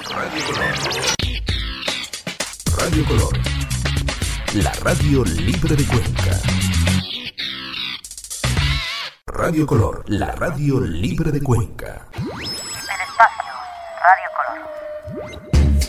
Radio Color. Radio Color. La radio libre de Cuenca. Radio Color, la radio libre de Cuenca. El espacio, Radio Color.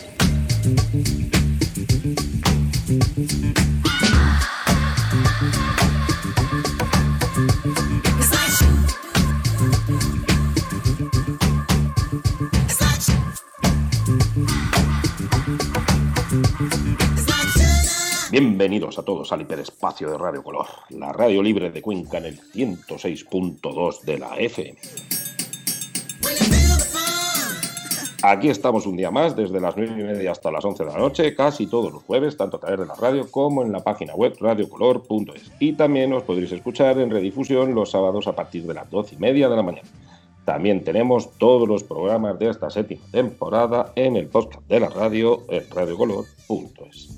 Bienvenidos a todos al hiperespacio de Radio Color, la radio libre de Cuenca en el 106.2 de la FM. Aquí estamos un día más, desde las 9:30 hasta las 11 de la noche, casi todos los jueves, tanto a través de la radio como en la página web radiocolor.es. Y también os podréis escuchar en redifusión los sábados a partir de las 12:30 de la mañana. También tenemos todos los programas de esta séptima temporada en el podcast de la radio en radiocolor.es.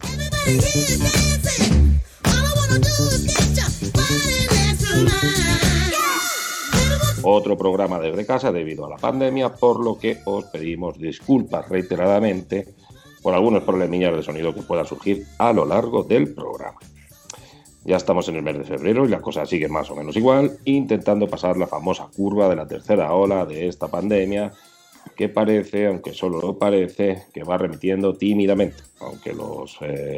Otro programa desde casa debido a la pandemia, por lo que os pedimos disculpas reiteradamente por algunos problemillas de sonido que puedan surgir a lo largo del programa. Ya estamos en el mes de febrero y las cosas siguen más o menos igual, intentando pasar la famosa curva de la tercera ola de esta pandemia, que parece, aunque solo lo parece, que va remitiendo tímidamente, aunque los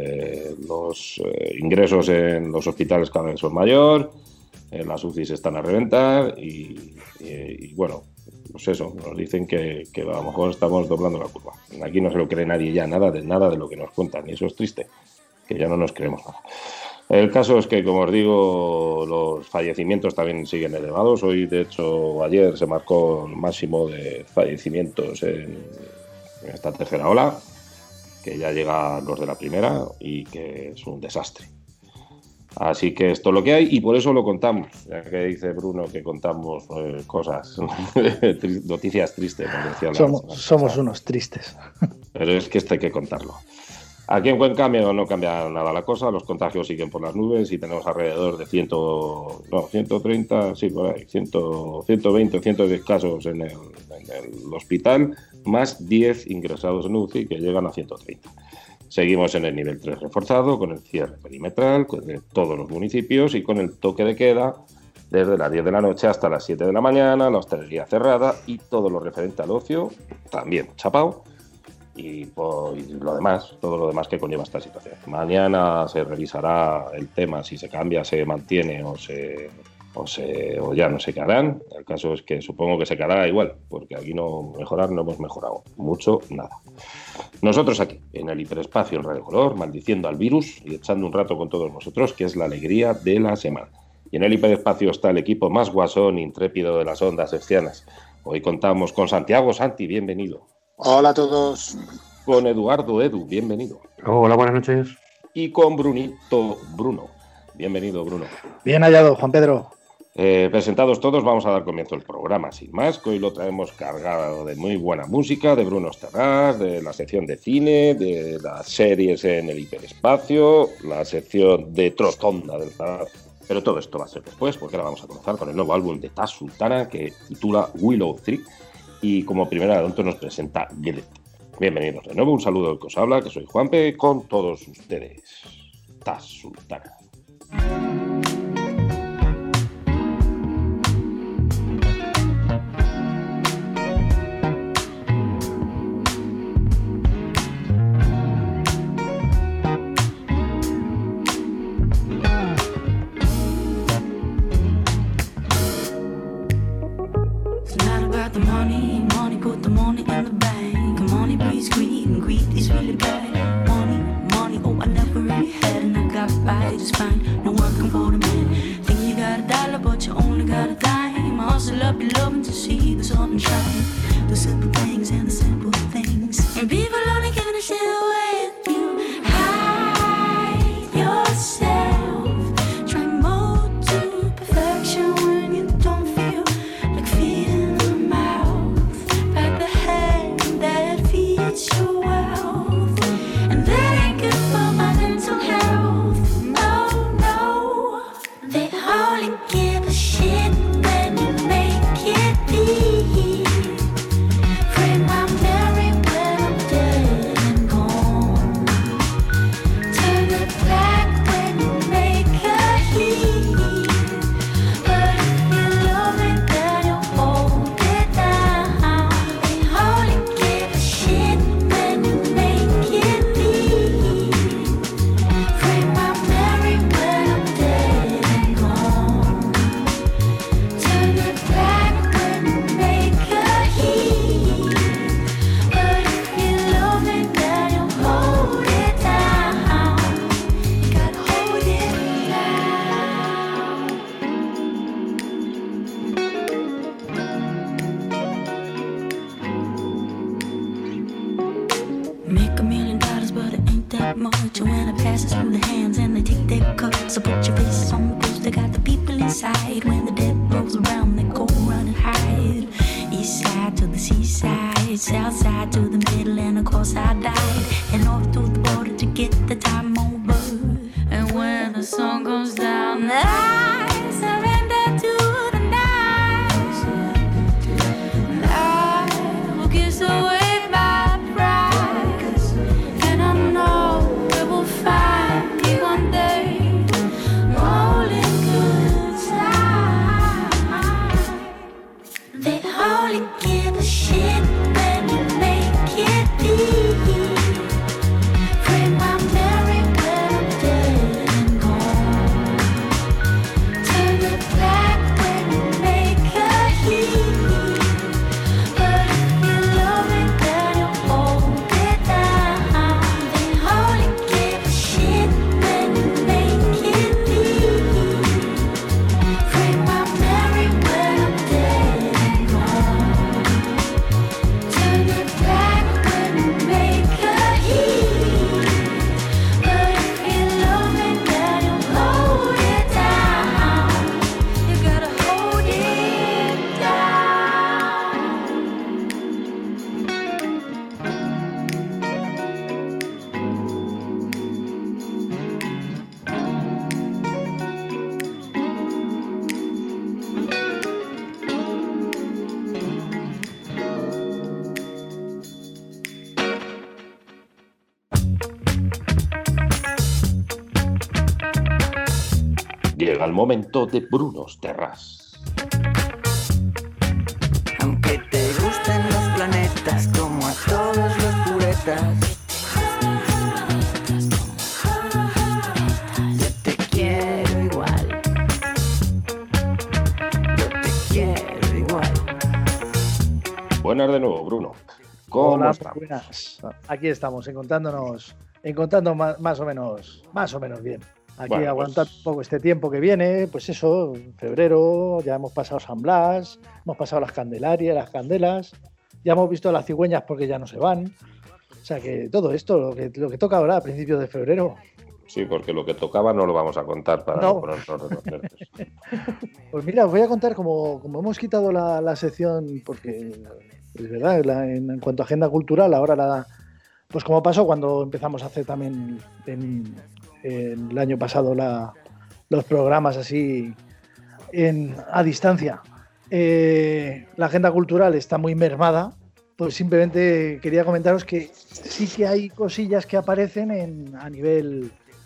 ingresos en los hospitales cada vez son mayor, las UCIs están a reventar y bueno, pues eso, nos dicen que a lo mejor estamos doblando la curva. Aquí no se lo cree nadie ya, nada de lo que nos cuentan, y eso es triste, que ya no nos creemos nada. El caso es que, como os digo, los fallecimientos también siguen elevados. Hoy, de hecho, ayer se marcó el máximo de fallecimientos en esta tercera ola, que ya llega a los de la primera y que es un desastre. Así que esto es lo que hay y por eso lo contamos, ya que dice Bruno que contamos cosas, noticias tristes. Somos unos tristes. Pero es que esto hay que contarlo. Aquí en Cuenca no cambia nada la cosa, los contagios siguen por las nubes y tenemos alrededor de 130, sí, por ahí, 120 o 110 casos en el hospital, más 10 ingresados en UCI que llegan a 130. Seguimos en el nivel 3 reforzado, con el cierre perimetral de todos los municipios y con el toque de queda desde las 10 de la noche hasta las 7 de la mañana, la hostelería cerrada y todo lo referente al ocio también chapao. Y todo lo demás que conlleva esta situación. Mañana se revisará el tema, si se cambia, se mantiene o ya no se quedarán. El caso es que supongo que se quedará igual, porque aquí no hemos mejorado mucho, nada. Nosotros aquí, en el hiperespacio en Radio Color, maldiciendo al virus y echando un rato con todos vosotros, que es la alegría de la semana. Y en el hiperespacio está el equipo más guasón e intrépido de las ondas hercianas. Hoy contamos con Santiago. Santi, bienvenido. Hola a todos. Con Eduardo. Edu, bienvenido. Hola, buenas noches. Y con Brunito. Bruno. Bienvenido, Bruno. Bien hallado, Juan Pedro. Presentados todos, vamos a dar comienzo al programa, sin más, que hoy lo traemos cargado de muy buena música, de Bruno Esterrás, de la sección de cine, de las series en el hiperespacio, la sección de Trostonda del Zar. Pero todo esto va a ser después, porque ahora vamos a comenzar con el nuevo álbum de Taz Sultana, que titula Willow Tree. Y como primera adelanto nos presenta Gillette. Bienvenidos de nuevo, un saludo del que os habla, que soy Juanpe, con todos ustedes. Taz Sultana. Friend, I'm very well. Make $1,000,000, but it ain't that much. And when it passes through the hands and they take their cut, so put your face on the post. They got the people inside. When the debt rolls around, they go run and hide. East side to the seaside, south side to the middle, and of course I died. And north to the border to get the time over. And when the sun goes down, I surrender to the night. And I will kiss away my pride. And I know we will find me one day, rolling good time. They only give a shit when you make it deep. Pray my Mary when I'm dead and gone. Turn it back when you make a heat. But if you love it, then you hold it down. They only give a shit when you make it deep. Pray my Mary when I'm dead and gone. Turn it back when you make a heat. But if you love it, then you hold it down. You gotta hold it down. Llega el momento de Brunos Terras. Aunque te gusten los planetas como a todos los puretas, yo te quiero igual. Yo te quiero igual. Buenas de nuevo, Bruno. ¿Cómo Hola, estamos? buenas. Aquí estamos, encontrando más o menos bien. Aquí Bueno, aguantando pues- un poco este tiempo que viene, pues eso, en febrero, ya hemos pasado San Blas, hemos pasado las Candelarias, las Candelas, ya hemos visto las cigüeñas porque ya no se van. O sea que todo esto, lo que toca ahora a principios de febrero, Sí, porque lo que tocaba no lo vamos a contar para No. no ponernos retorcertes. pues mira, os voy a contar como hemos quitado la sección, porque es verdad, en cuanto a agenda cultural, ahora pues como pasó cuando empezamos a hacer también en el año pasado los programas así a distancia, la agenda cultural está muy mermada, pues simplemente quería comentaros que sí que hay cosillas que aparecen a nivel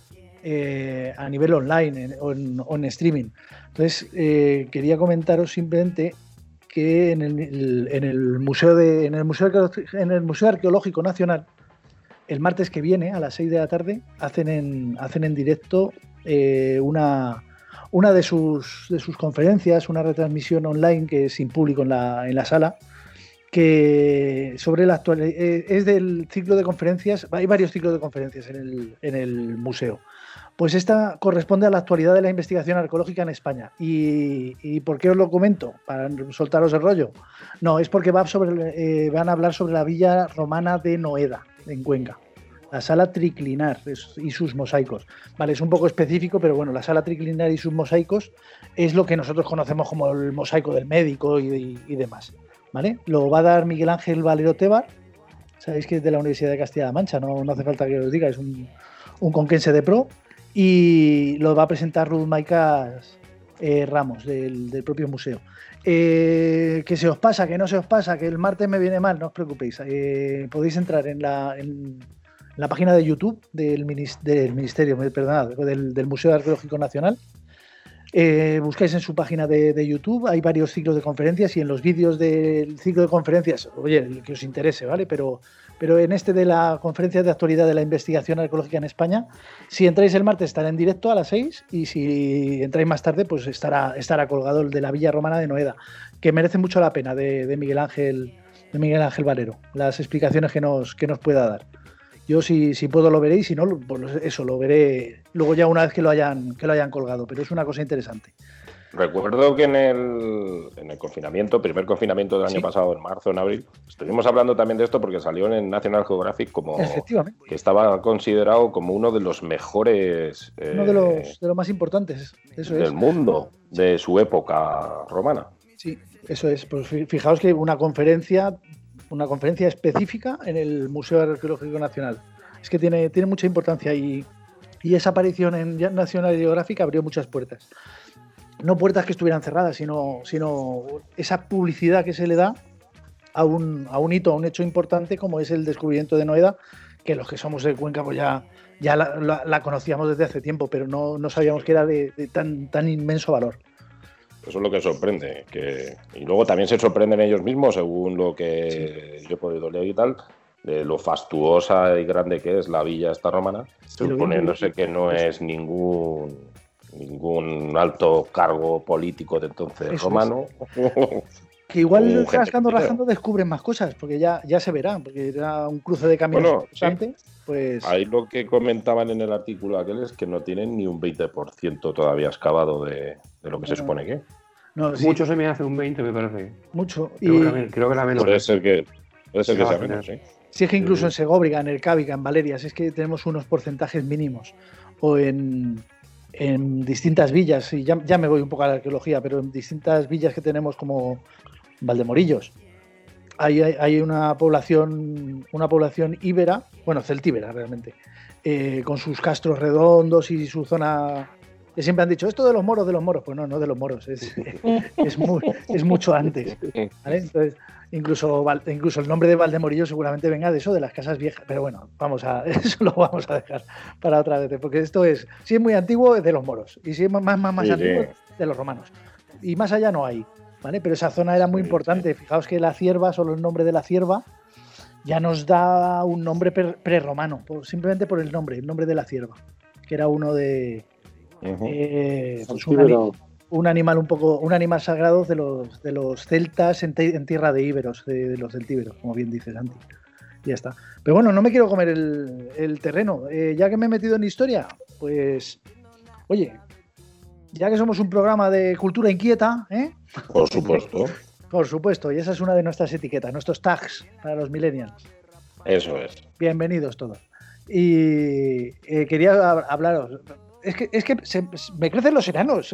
online o en streaming. Entonces quería comentaros simplemente que en el Museo Arqueológico Nacional, el martes que viene a las 6 de la tarde hacen en directo una de sus conferencias, una retransmisión online que es sin público en la sala, que sobre la actualidad es del ciclo de conferencias. Hay varios ciclos de conferencias en el museo. Pues esta corresponde a la actualidad de la investigación arqueológica en España. ¿Y por qué os lo comento? ¿Para soltaros el rollo? No, es porque van a hablar sobre la villa romana de Noeda, en Cuenca. La sala triclinar y sus mosaicos. Vale, es un poco específico, pero bueno, la sala triclinar y sus mosaicos es lo que nosotros conocemos como el mosaico del médico y demás. ¿Vale? Lo va a dar Miguel Ángel Valero Tebar. Sabéis que es de la Universidad de Castilla-La Mancha, no hace falta que os diga, es un conquense de pro. Y lo va a presentar Ruth Maicas Ramos, del propio museo. Que se os pasa, que no se os pasa, que el martes me viene mal, no os preocupéis. Podéis entrar en la página de YouTube del Ministerio, perdonad, del Museo Arqueológico Nacional. Buscáis en su página de YouTube, hay varios ciclos de conferencias y en los vídeos del ciclo de conferencias, oye, el que os interese, ¿vale? Pero en este de la conferencia de actualidad de la investigación arqueológica en España, si entráis el martes estará en directo a las 6 y si entráis más tarde pues estará colgado el de la Villa Romana de Noeda, que merece mucho la pena de Miguel Ángel Valero, las explicaciones que nos pueda dar. Yo si puedo lo veré y si no, pues eso, lo veré luego ya una vez que lo hayan colgado, pero es una cosa interesante. Recuerdo que en el confinamiento, primer confinamiento del año pasado, en marzo, en abril, estuvimos hablando también de esto porque salió en National Geographic como Efectivamente. que estaba considerado como uno de los mejores Uno de los más importantes, eso del es. mundo de su época romana. Sí, eso es. Pues fijaos que una conferencia específica en el Museo Arqueológico Nacional. Es que tiene mucha importancia y esa aparición en National Geographic abrió muchas puertas. No puertas que estuvieran cerradas, sino esa publicidad que se le da a un hito, a un hecho importante como es el descubrimiento de Noeda, que los que somos de Cuenca pues ya la conocíamos desde hace tiempo, pero no sabíamos que era de tan inmenso valor. Eso es lo que sorprende. Y luego también se sorprenden ellos mismos, según lo que yo he podido leer y tal, de lo fastuosa y grande que es la villa esta romana, suponiéndose que no es ningún alto cargo político de entonces Eso romano. Que igual Gente rajando descubren más cosas, porque ya se verá, porque era un cruce de caminos importante. Sí. Pues Ahí lo que comentaban en el artículo aquel es que no tienen ni un 20% todavía excavado de lo que se supone que. no, sí, Mucho se me hace un 20, me parece. mucho. Creo que la menos. Puede ser que sea final. menos, sí. Si es que incluso en Segóbriga, en el Cávica, en Valerias, es que tenemos unos porcentajes mínimos. O en distintas villas, y ya me voy un poco a la arqueología, pero en distintas villas que tenemos como Valdemorillos, hay una población íbera, bueno, celtíbera realmente, con sus castros redondos y su zona, que siempre han dicho, esto de los moros, pues no de los moros, es mucho antes, ¿vale? Entonces, incluso el nombre de Valdemorillo seguramente venga de eso, de las casas viejas, pero bueno, eso lo vamos a dejar para otra vez, porque esto si es muy antiguo es de los moros, y si es más antiguo es de los romanos, y más allá no hay, ¿vale? Pero esa zona era muy importante. Fijaos que la cierva, solo el nombre de la cierva, ya nos da un nombre prerromano, simplemente por el nombre de la cierva, que era uno de pues un animal sagrado de los celtas en tierra de íberos, de los celtíberos, como bien dice Santi. Y ya está. Pero bueno, no me quiero comer el terreno. Ya que me he metido en historia, pues, oye, ya que somos un programa de cultura inquieta, ¿eh? Por supuesto. Por supuesto, y esa es una de nuestras etiquetas, nuestros tags para los millennials. Eso es. Bienvenidos todos. Y quería hablaros. Es que me crecen los enanos.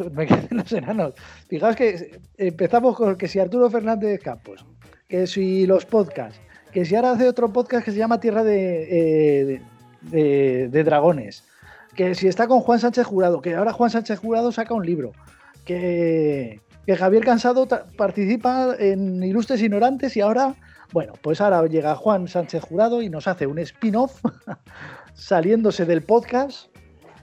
Fijaos que empezamos con que si Arturo Fernández Campos, que si los podcasts, que si ahora hace otro podcast que se llama Tierra de Dragones, que si está con Juan Sánchez Jurado, que ahora Juan Sánchez Jurado saca un libro, que Javier Cansado participa en Ilustres Ignorantes y ahora, bueno, pues ahora llega Juan Sánchez Jurado y nos hace un spin-off saliéndose del podcast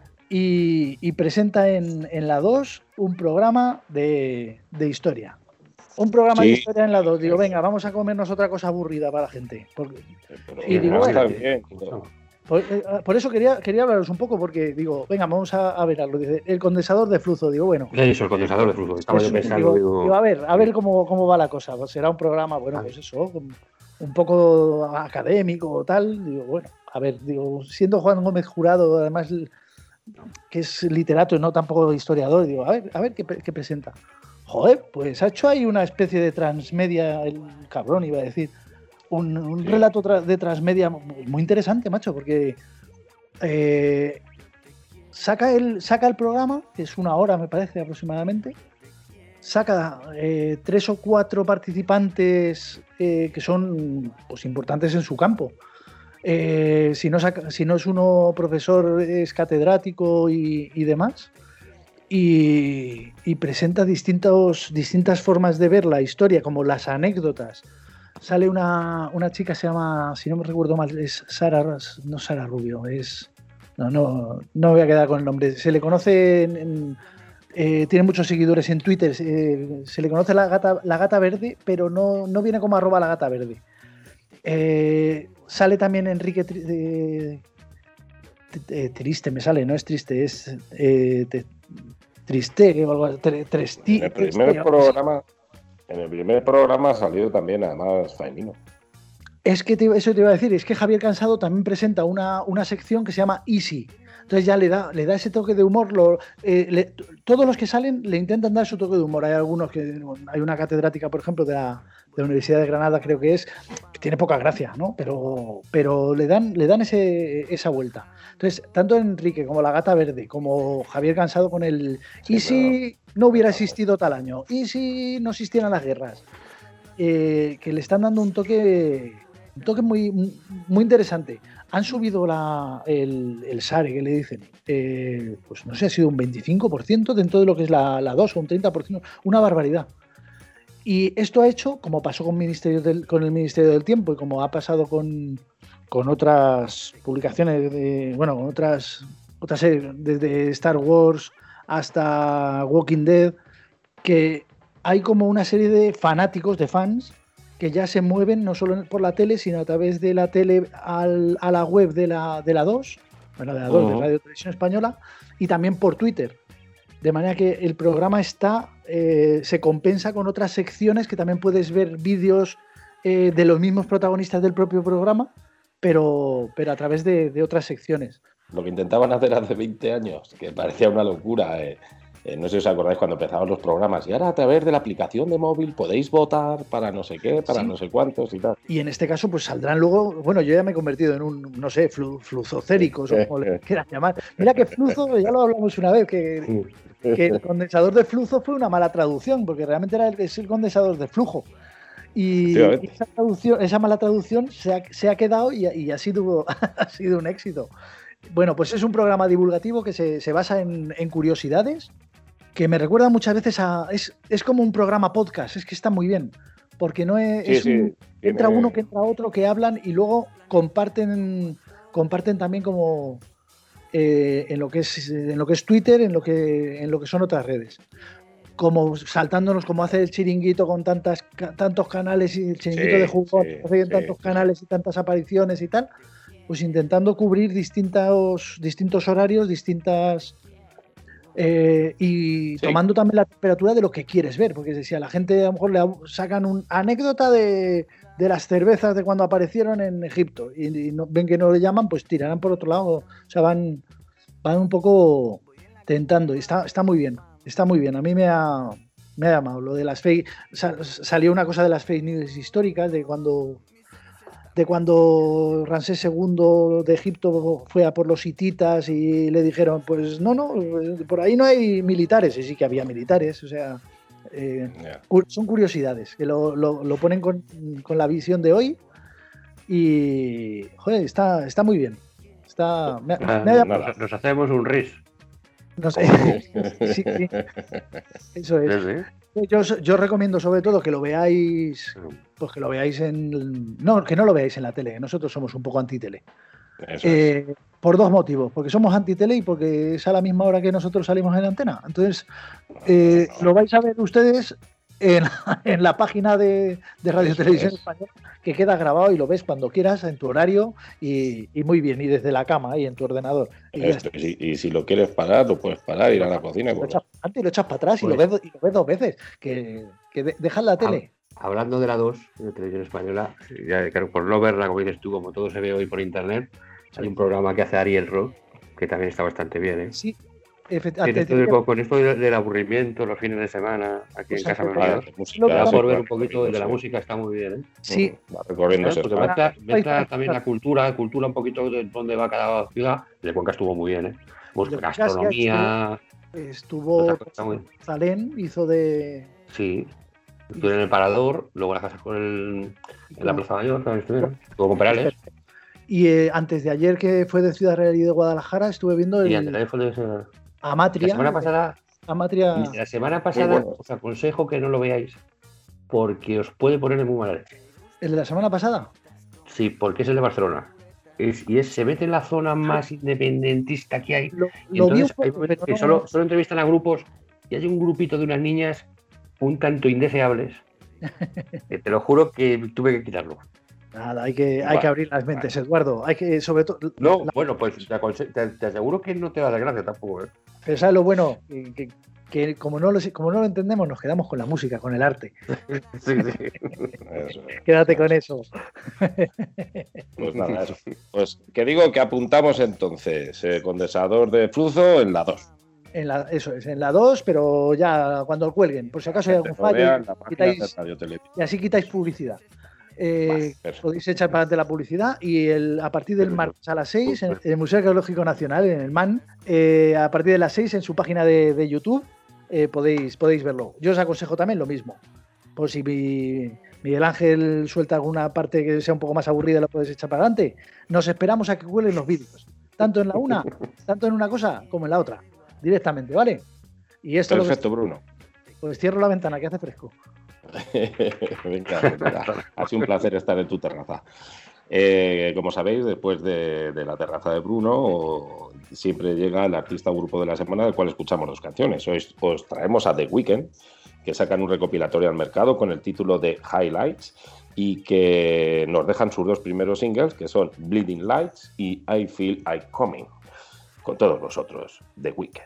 y presenta en la 2 un programa de historia. Un programa de historia en la 2. Digo, venga, vamos a comernos otra cosa aburrida para la gente. Y digo, está bueno, bien. por eso quería hablaros un poco, porque digo, venga, vamos a verlo. Dice, el condensador de flujo. Digo, bueno. Eso, el condensador de flujo. Estaba yo pensando. Digo, a ver cómo va la cosa. Pues será un programa, bueno, pues eso, un poco académico o tal. Digo, bueno, a ver, digo, siendo Juan Gómez Jurado, además, que es literato y no tampoco historiador, digo, a ver qué presenta. Joder, pues ha hecho ahí una especie de transmedia, el cabrón iba a decir, un relato de transmedia muy interesante, macho, porque saca el programa, que es 1 hora me parece aproximadamente, saca 3 o 4 participantes que son pues importantes en su campo. Si no es uno profesor, es catedrático y demás. Y presenta distintas formas de ver la historia, como las anécdotas. Sale una chica, se llama, si no me recuerdo mal, es Sara Rubio, no voy a quedar con el nombre. Se le conoce, tiene muchos seguidores en Twitter, se le conoce la gata verde, pero no viene como @ la gata verde. Sale también Enrique Triste, me sale, no es triste, es Triste o algo así. En el primer programa ha salido también, además, Faimino. Es que eso te iba a decir, es que Javier Cansado también presenta una sección que se llama Easy. Entonces ya le da ese toque de humor. Todos los que salen le intentan dar su toque de humor. Hay algunos hay una catedrática, por ejemplo, de la Universidad de Granada, creo que tiene poca gracia, ¿no? Pero le dan esa vuelta. Entonces, tanto Enrique como La Gata Verde, como Javier Cansado con el Sí, ¿y si no hubiera existido tal año? ¿Y si no existieran las guerras? Que le están dando un toque muy, muy interesante. Han subido el SARE, que le dicen, pues no sé, ha sido un 25% dentro de lo que es la 2 o un 30%, una barbaridad. Y esto ha hecho, como pasó con el Ministerio del Tiempo y como ha pasado con otras publicaciones, con otras series, desde Star Wars hasta Walking Dead, que hay como una serie de fanáticos, de fans, que ya se mueven no solo por la tele, sino a través de la tele a la web de la 2, bueno, de la 2, de Radio Televisión Española, y también por Twitter. De manera que el programa se compensa con otras secciones que también puedes ver vídeos de los mismos protagonistas del propio programa, pero a través de otras secciones. Lo que intentaban hacer hace 20 años, que parecía una locura, no sé si os acordáis cuando empezaban los programas, y ahora a través de la aplicación de móvil podéis votar para no sé qué, para no sé cuántos y tal. Y en este caso, pues saldrán luego, bueno, yo ya me he convertido en un, no sé, fluzocéricos o como le quieran llamar. Mira que fluzo, ya lo hablamos una vez, que el condensador de flujo fue una mala traducción, porque realmente es el condensador de flujo. Y esa mala traducción se ha quedado y ha sido un éxito. Bueno, pues es un programa divulgativo que se basa en curiosidades, que me recuerda muchas veces es como un programa podcast, es que está muy bien, porque no es entra uno que entra otro, que hablan y luego comparten también como en lo que es Twitter, en lo que son otras redes. Como saltándonos, como hace el Chiringuito con tantos canales, y el Chiringuito de Jugón, hace tantos canales y tantas apariciones y tal, pues intentando cubrir distintos horarios, y tomando también la temperatura de lo que quieres ver, porque si a la gente a lo mejor le sacan una anécdota de las cervezas de cuando aparecieron en Egipto y ven que no le llaman, pues tirarán por otro lado, o sea, van un poco tentando, y está muy bien, a mí me ha llamado lo de las fake, salió una cosa de las fake news históricas, de cuando Ramsés II de Egipto fue a por los hititas y le dijeron, pues no, por ahí no hay militares, y sí que había militares, o sea, son curiosidades que lo ponen con la visión de hoy y, joder, está muy bien. Nos hacemos un RIS. No sé, sí, eso es. Yo recomiendo sobre todo que lo veáis, pues que lo veáis que no lo veáis en la tele, nosotros somos un poco antitele. Por dos motivos, porque somos antitele y porque es a la misma hora que nosotros salimos en antena. Entonces, lo vais a ver ustedes en la página de Radio Televisión Española, que queda grabado y lo ves cuando quieras, en tu horario y muy bien, y desde la cama y en tu ordenador. Y si lo quieres parar, lo puedes parar, ir a la cocina. Lo echas para atrás y lo ves dos veces, que dejas la tele. Hablando de la 2, de Televisión Española, ya, claro, por no verla, como dices tú, como todo se ve hoy por internet, hay un programa que hace Ariel Roth, que también está bastante bien, ¿eh? Sí. Con esto del aburrimiento los fines de semana aquí en casa por ver un poquito de la música, está muy bien, ¿eh? Sí. Mezcla también la cultura un poquito de dónde va cada ciudad. De Cuenca estuvo muy bien, ¿eh? Pues gastronomía. Estuvo Zalén, hizo de... Sí. Estuve en el Parador, luego las casas en la Plaza Mayor también estuvieron. Estuvo con Perales. Y antes de ayer, que fue de Ciudad Real y de Guadalajara, estuve viendo Y antes de ayer fue de Amatria. La semana pasada, Amatria... La semana pasada os aconsejo que no lo veáis porque os puede poner en muy mala leche. ¿El de la semana pasada? Sí, porque es el de Barcelona. Se mete en la zona más independentista que hay. Entonces, hay solo entrevistan a grupos y hay un grupito de unas niñas un tanto indeseables. Te lo juro que tuve que quitarlo. Nada, hay que abrir las mentes, Eduardo. Hay que, sobre todo. Bueno, pues te aseguro que no te va a dar gracia tampoco, ¿eh? Pero ¿sabes lo bueno? que como no lo entendemos, nos quedamos con la música, con el arte. Sí. Eso. Quédate con eso. Pues nada, eso. Pues que digo que apuntamos entonces condensador de flujo en la 2. Eso es, en la 2, pero ya cuando cuelguen, por si acaso hay algún fallo, y así quitáis publicidad. Podéis echar para adelante la publicidad y a partir del martes a las 6 en el Museo Arqueológico Nacional, en el MAN, a partir de las 6 en su página de YouTube podéis verlo. Yo os aconsejo también lo mismo. Por si Miguel Ángel suelta alguna parte que sea un poco más aburrida, lo podéis echar para adelante. Nos esperamos a que cuelen los vídeos, tanto en una cosa como en la otra, directamente, ¿vale? Y esto perfecto, Bruno. Pues cierro la ventana, que hace fresco. Venga. Ha sido un placer estar en tu terraza. Como sabéis, después de la terraza de Bruno, siempre llega el artista o grupo de la semana del cual escuchamos las canciones. Hoy os traemos a The Weeknd, que sacan un recopilatorio al mercado con el título de Highlights y que nos dejan sus 2 primeros singles, que son Bleeding Lights y I Feel I Coming. Con todos vosotros, The Weeknd.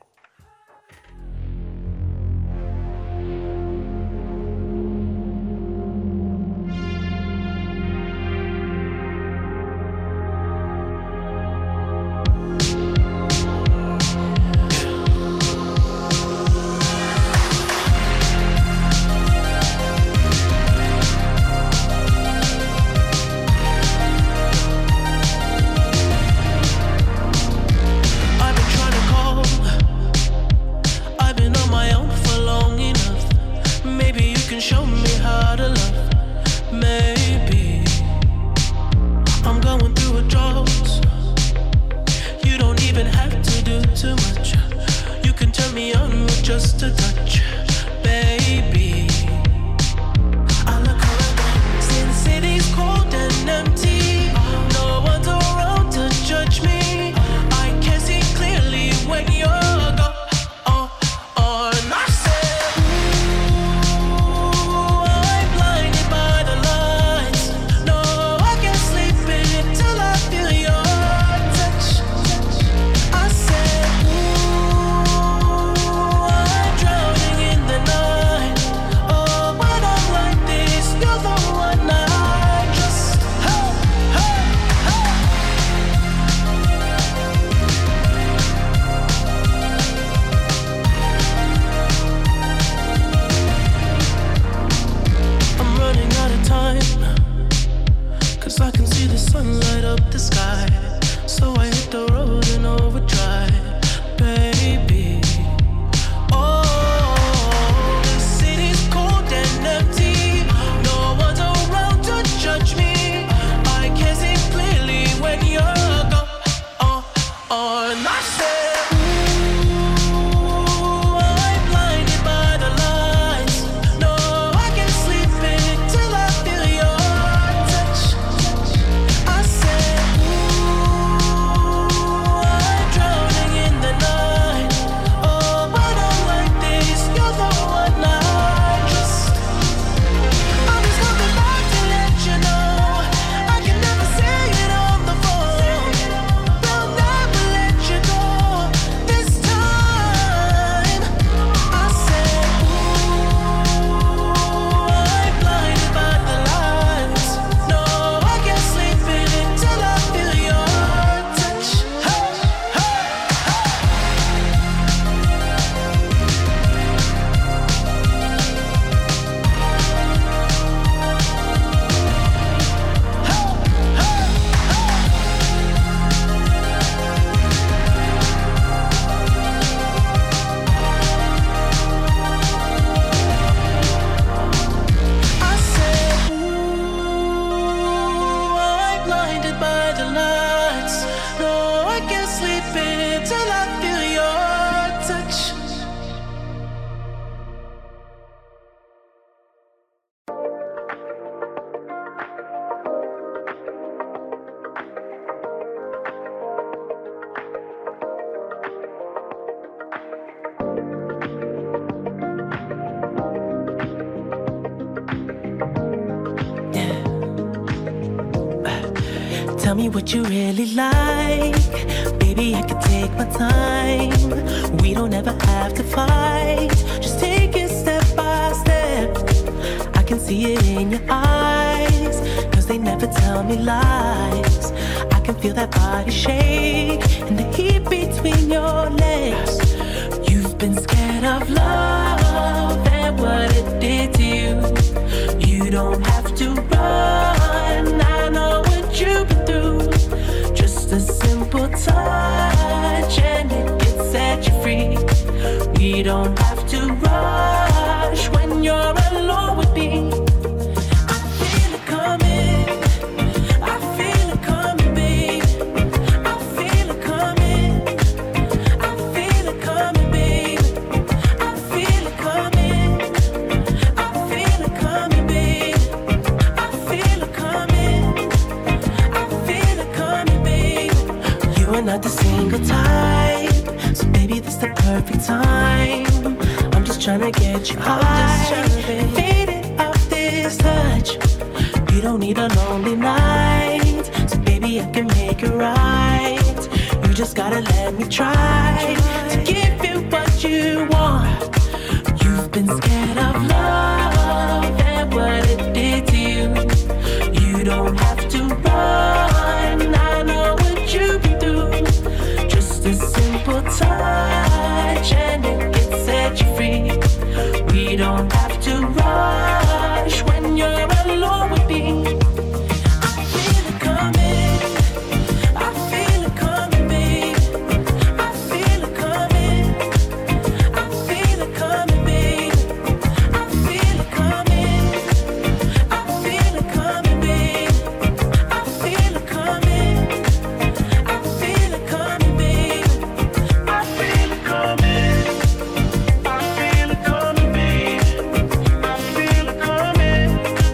Tell me what you really like. Baby, I can take my time. We don't ever have to fight. Just take it step by step. I can see it in your eyes, 'cause they never tell me lies. I can feel that body shake and the heat between your legs. You've been scared of love and what it did to you. You don't have to run, I know what you've been through. Just a simple touch and it can set you free. We don't have to rush when you're alone with me. I feel it coming, I feel it coming, babe. I feel it coming, I feel it coming, babe. I feel it coming, I feel it coming, babe. I feel it coming, I feel it coming, babe. You are not the single type, so baby, this the perfect time. I'm just tryna get you high, faded off this touch. You don't need a lonely night, so baby, I can make it right. You just gotta let me try to give you what you want. You've been scared of love and what it did to you. You don't have to run, I know what you've been through. Just a simple touch and it can set you free. We don't have to rush when you're alone with me. I feel it coming, I feel it coming, babe. I feel it coming, I feel it coming, babe. I feel it coming, I feel it coming, babe. I feel it coming, I feel it coming, babe. I feel it coming, I feel it coming, babe. I feel it coming,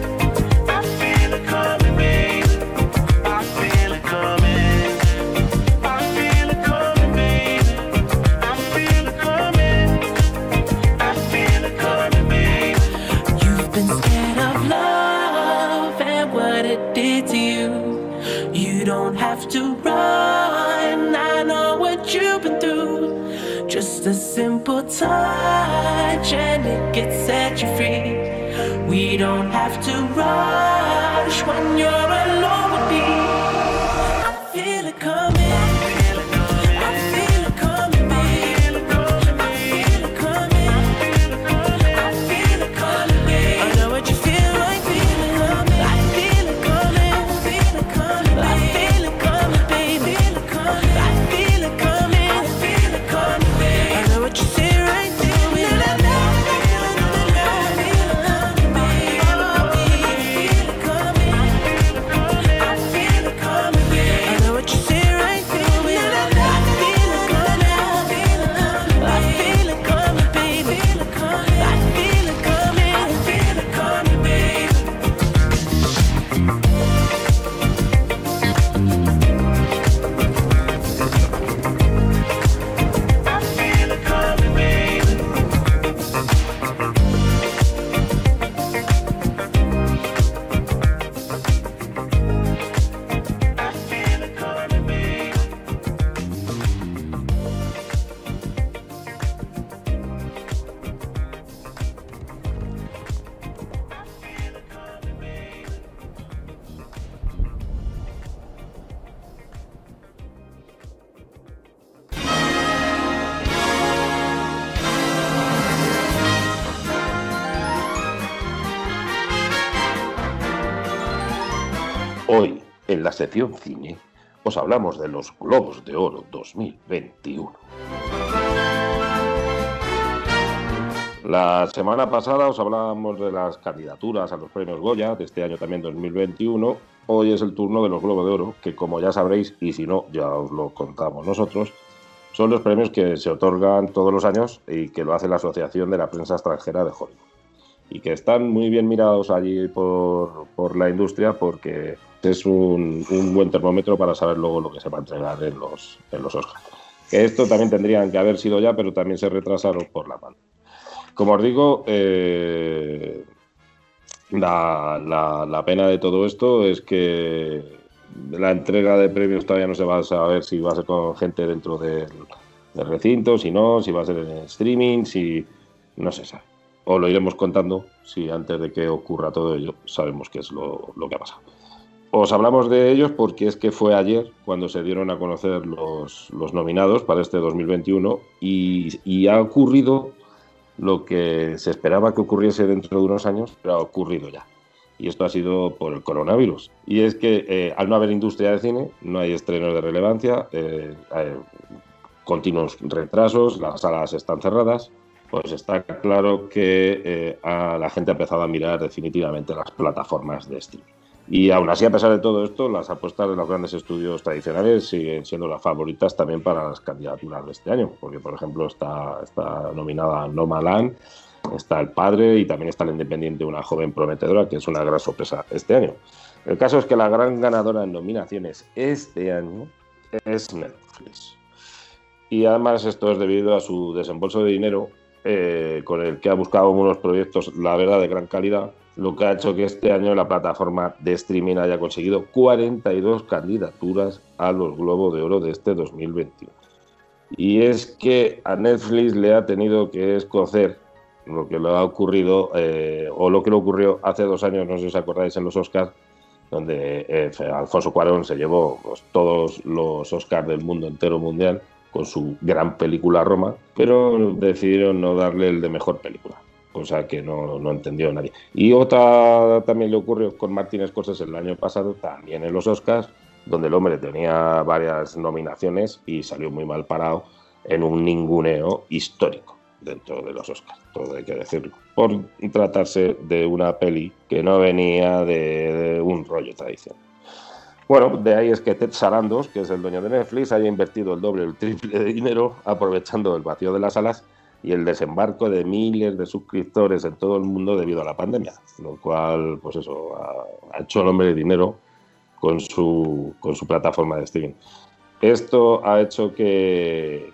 I feel it coming, babe. I feel it coming, I feel it coming, babe. I feel it coming, I feel it coming, babe. You've been scared of love and what it did to you. You don't have to run, I know what you've been through. Just a simple touch and it can set you free. We don't have to rush when you're alone with me. I feel it coming, I feel it coming, babe. I feel it coming, I feel it coming, babe. I know what you feel like, feel it coming. I feel it coming, I feel it coming, babe. I feel it coming, babe. I feel it coming, I feel it coming, babe. I know what you say right there, we love it. Hoy, en la sección cine, os hablamos de los Globos de Oro 2021. La semana pasada os hablábamos de las candidaturas a los premios Goya de este año también 2021. Hoy es el turno de los Globos de Oro, que como ya sabréis, y si no, ya os lo contamos nosotros, son los premios que se otorgan todos los años y que lo hace la Asociación de la Prensa Extranjera de Hollywood. Y que están muy bien mirados allí por la industria, porque es un buen termómetro para saber luego lo que se va a entregar en los Oscars. Que esto también tendrían que haber sido ya, pero también se retrasaron por la pandemia. Como os digo, la pena de todo esto es que la entrega de premios todavía no se va a saber si va a ser con gente dentro del recinto, si no, si va a ser en streaming, si no se sabe. Os lo iremos contando si antes de que ocurra todo ello sabemos qué es lo que ha pasado. Os hablamos de ellos porque es que fue ayer cuando se dieron a conocer los nominados para este 2021 y ha ocurrido lo que se esperaba que ocurriese dentro de unos años, pero ha ocurrido ya. Y esto ha sido por el coronavirus. Y es que al no haber industria de cine, no hay estrenos de relevancia, hay continuos retrasos, las salas están cerradas, pues está claro que la gente ha empezado a mirar definitivamente las plataformas de streaming. Y aún así, a pesar de todo esto, las apuestas de los grandes estudios tradicionales siguen siendo las favoritas también para las candidaturas de este año, porque, por ejemplo, está nominada Nomadland, está El Padre y también está El Independiente, una joven prometedora, que es una gran sorpresa este año. El caso es que la gran ganadora en nominaciones este año es Netflix. Y además esto es debido a su desembolso de dinero, con el que ha buscado unos proyectos, la verdad, de gran calidad, lo que ha hecho que este año la plataforma de streaming haya conseguido 42 candidaturas a los Globos de Oro de este 2021. Y es que a Netflix le ha tenido que escocer lo que le ha ocurrido, o lo que le ocurrió hace 2 años, no sé si os acordáis, en los Oscars, donde Alfonso Cuarón se llevó pues, todos los Oscars del mundo entero mundial con su gran película Roma, pero decidieron no darle el de mejor película, cosa que no entendió nadie. Y otra también le ocurrió con Martin Scorsese el año pasado, también en los Oscars, donde el hombre tenía varias nominaciones y salió muy mal parado en un ninguneo histórico dentro de los Oscars, todo hay que decirlo, por tratarse de una peli que no venía de un rollo tradicional. Bueno, de ahí es que Ted Sarandos, que es el dueño de Netflix, haya invertido el doble o el triple de dinero aprovechando el vacío de las salas y el desembarco de miles de suscriptores en todo el mundo debido a la pandemia, lo cual, pues eso, ha hecho el hombre de dinero con su plataforma de streaming. Esto ha hecho que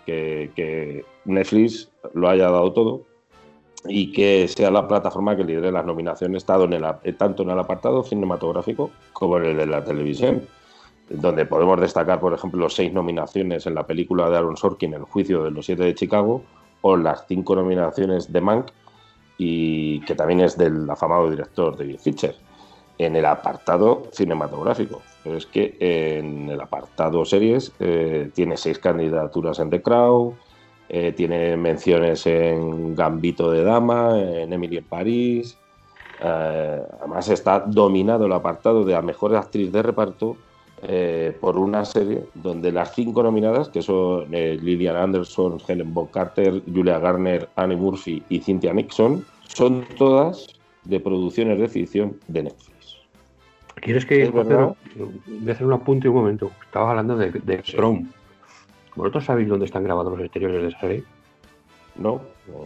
Netflix lo haya dado todo y que sea la plataforma que lidere las nominaciones tanto en el apartado cinematográfico como en el de la televisión, donde podemos destacar, por ejemplo, los 6 nominaciones en la película de Aaron Sorkin, El juicio de los 7 de Chicago, o las 5 nominaciones de Mank, y que también es del afamado director David Fincher, en el apartado cinematográfico. Pero es que en el apartado series tiene 6 candidaturas en The Crown, tiene menciones en Gambito de Dama, en Emily en París. Además está dominado el apartado de la mejor actriz de reparto por una serie donde las 5 nominadas, que son Gillian Anderson, Helen Bonham Carter, Julia Garner, Annie Murphy y Cynthia Nixon, son todas de producciones de ficción de Netflix. ¿Quieres que voy a hacer un apunte un momento? Estabas hablando de Crown. ¿Vosotros sabéis dónde están grabados los exteriores de esa serie? No.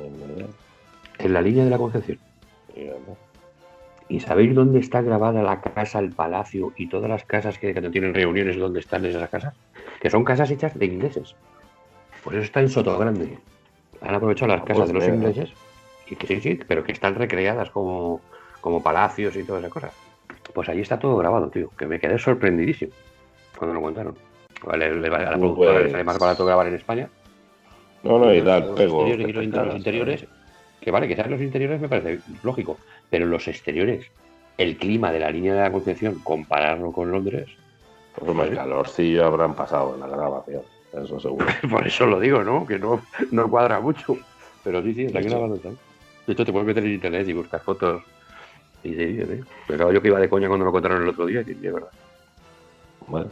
En la línea de la Concepción. No. ¿Y sabéis dónde está grabada la casa, el palacio y todas las casas que no tienen reuniones donde están esas casas? Que son casas hechas de ingleses. Pues eso está en Sotogrande. Han aprovechado las casas de los ingleses, y que sí, pero que están recreadas como palacios y todas esas cosas. Pues allí está todo grabado, tío, que me quedé sorprendidísimo cuando lo contaron. Vale, a la productora le sale más barato grabar en España. No, y da el pego. Los interiores, que vale, que sean los interiores me parece lógico, pero los exteriores, el clima de la línea de la Concepción, compararlo con Londres. Pues el calorcillo habrán pasado en la grabación, eso seguro. Por eso lo digo, ¿no? Que no cuadra mucho. Pero sí, está grabado tal. De hecho, te puedes meter en internet y buscar fotos. Y sí, pero yo que iba de coña cuando lo contaron el otro día, y de verdad. Bueno,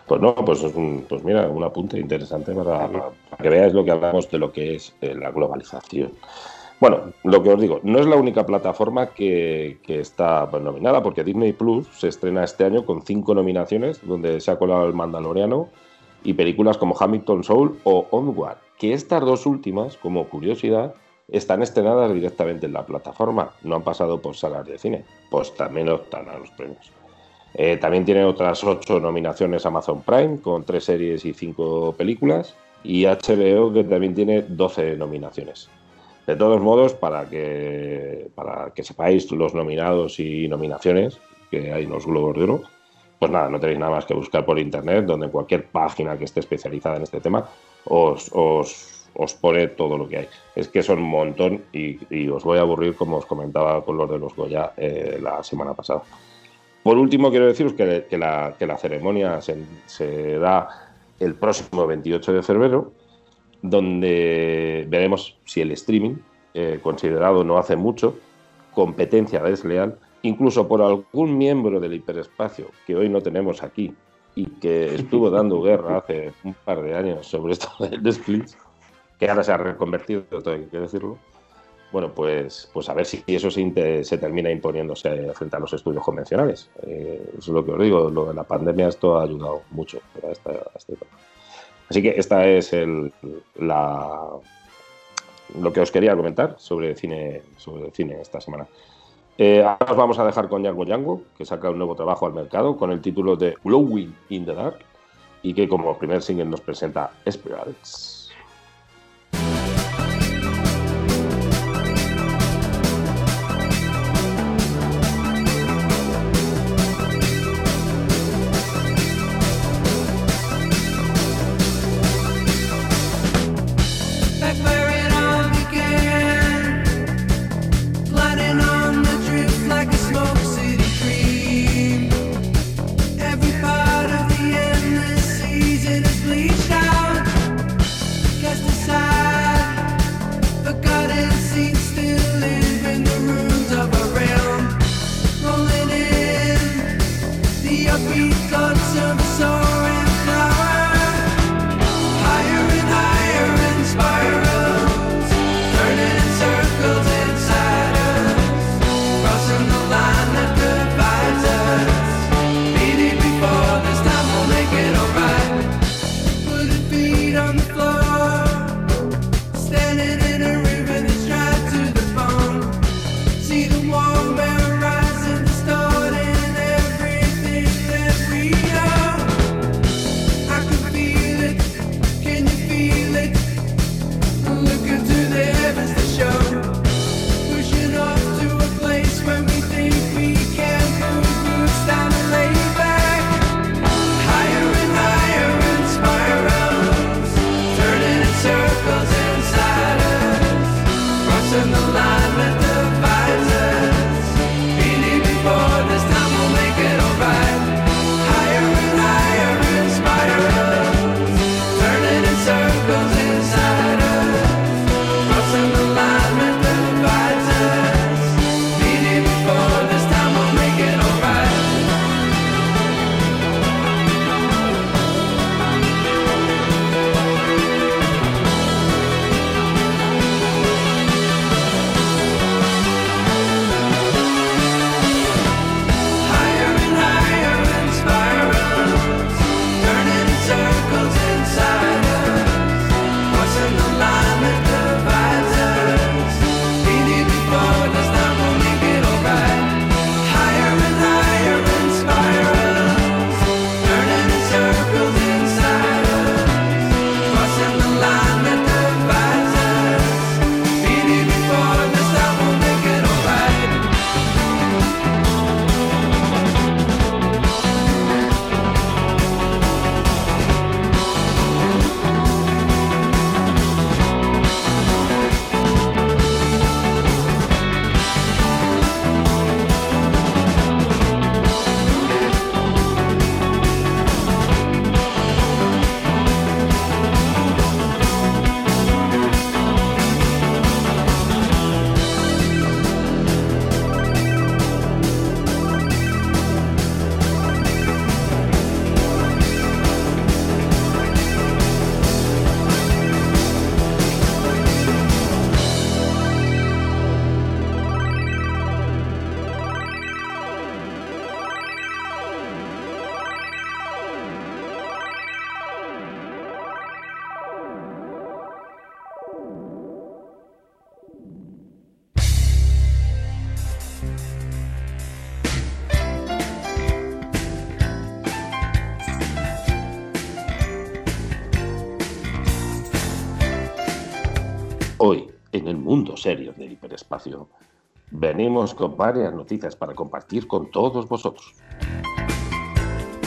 pues mira, un apunte interesante para que veáis lo que hablamos de lo que es la globalización. Bueno, lo que os digo, no es la única plataforma que está nominada, porque Disney Plus se estrena este año con 5 nominaciones, donde se ha colado El Mandaloriano y películas como Hamilton Soul o Onward, que estas 2 últimas, como curiosidad, están estrenadas directamente en la plataforma, no han pasado por salas de cine, pues también optan a los premios. También tiene otras 8 nominaciones Amazon Prime, con 3 series y 5 películas, y HBO, que también tiene 12 nominaciones. De todos modos, para que sepáis los nominados y nominaciones que hay en los Globos de Oro, pues nada, no tenéis nada más que buscar por internet, donde cualquier página que esté especializada en este tema os pone todo lo que hay. Es que son un montón y os voy a aburrir, como os comentaba con los de los Goya la semana pasada. Por último, quiero deciros que la ceremonia se da el próximo 28 de febrero, donde veremos si el streaming, considerado no hace mucho, competencia desleal, incluso por algún miembro del hiperespacio que hoy no tenemos aquí y que estuvo dando guerra hace un par de años sobre esto de Netflix, que ahora se ha reconvertido, todo hay que decirlo. Bueno, pues a ver si eso se termina imponiéndose frente a los estudios convencionales. Eso es lo que os digo, lo de la pandemia, esto ha ayudado mucho a este tema. Así que esta es lo que os quería comentar sobre cine esta semana. Ahora os vamos a dejar con Django Django, que saca un nuevo trabajo al mercado con el título de Glowing in the Dark y que como primer single nos presenta Spirals. Hoy, en el mundo serio del hiperespacio, venimos con varias noticias para compartir con todos vosotros.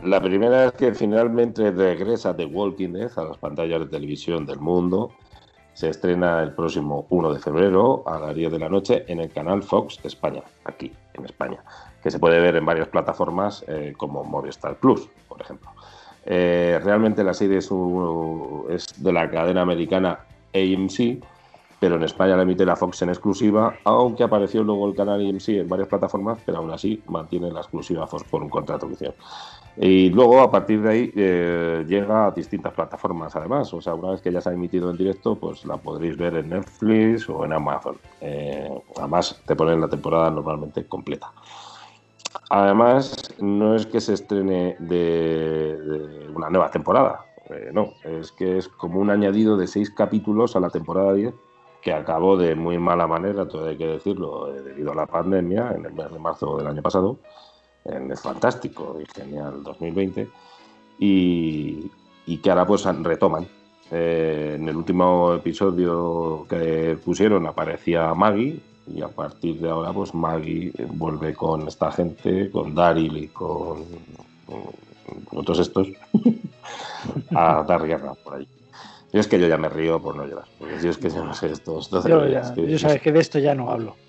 La primera es que finalmente regresa The Walking Dead a las pantallas de televisión del mundo. Se estrena el próximo 1 de febrero a las 10 de la noche en el canal Fox España, aquí en España, que se puede ver en varias plataformas como Movistar Plus, por ejemplo. Realmente la serie es de la cadena americana AMC, pero en España la emite la Fox en exclusiva, aunque apareció luego el canal AMC en varias plataformas, pero aún así mantiene la exclusiva Fox por un contrato oficial. Y luego, a partir de ahí, llega a distintas plataformas, además. O sea, una vez que ya se ha emitido en directo, pues la podréis ver en Netflix o en Amazon. Además, te ponen la temporada normalmente completa. Además, no es que se estrene de una nueva temporada. No, es que es como un añadido de 6 capítulos a la temporada 10, que acabó de muy mala manera, todo hay que decirlo, debido a la pandemia, en el mes de marzo del año pasado. Es fantástico y genial 2020 y que ahora pues retoman. En el último episodio que pusieron aparecía Maggie y a partir de ahora pues Maggie vuelve con esta gente, con Daryl y con todos estos a dar guerra por ahí. Y es que yo ya me río por no llorar, porque si es que yo no sé esto. Yo sabes que de esto ya no hablo.